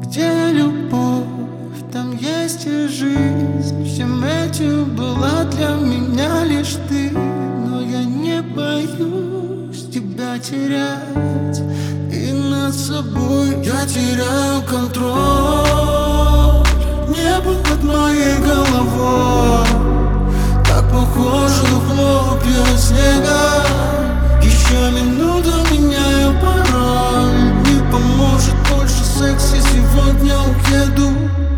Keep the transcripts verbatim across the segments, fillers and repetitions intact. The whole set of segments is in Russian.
Где любовь, там есть и жизнь. Всем этим была для меня лишь ты. Но я не боюсь тебя терять, и над собой я теряю контроль. Небо над моей головой так похоже на хлопья снега. Еще минута меняю пароль. Не поможет больше секс, и сегодня уеду.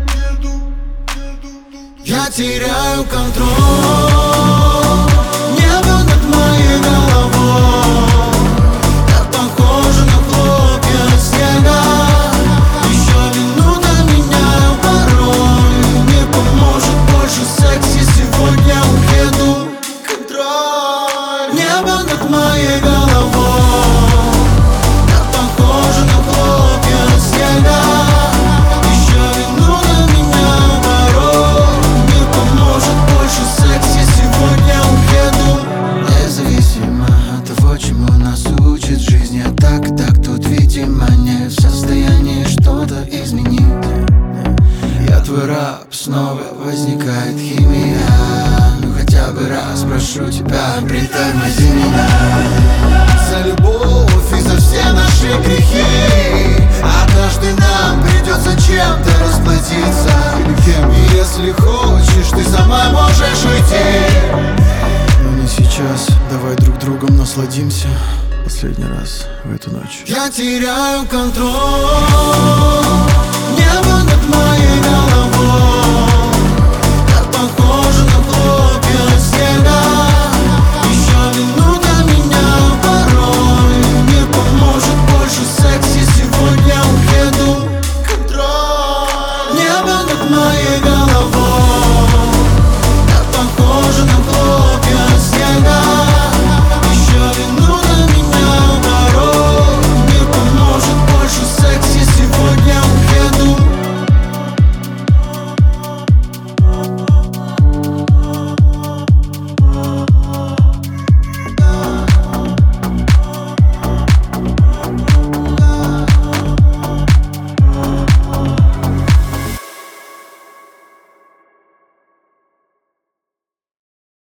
Я теряю контроль. Небо над моей головой так похоже на хлопья снега. Еще минута меняю пароль. Не поможет больше секс, и сегодня уеду. Контроль. Небо над моей головой так похоже на хлопья снега. Еще минута меняю пароль. Не поможет больше секс, я сегодня уеду. Независимо от того, чему нас учит жизнь, я так, так тут, видимо, не в состоянии что-то изменить. Я твой раб, снова возникает химия. Ну хотя бы раз прошу тебя, притормози меня. За любовь и за все наши грехи однажды нам придется чем-то расплатиться. И если хочешь, ты сама можешь уйти. Но не сейчас, давай друг другом насладимся последний раз в эту ночь. Я теряю контроль.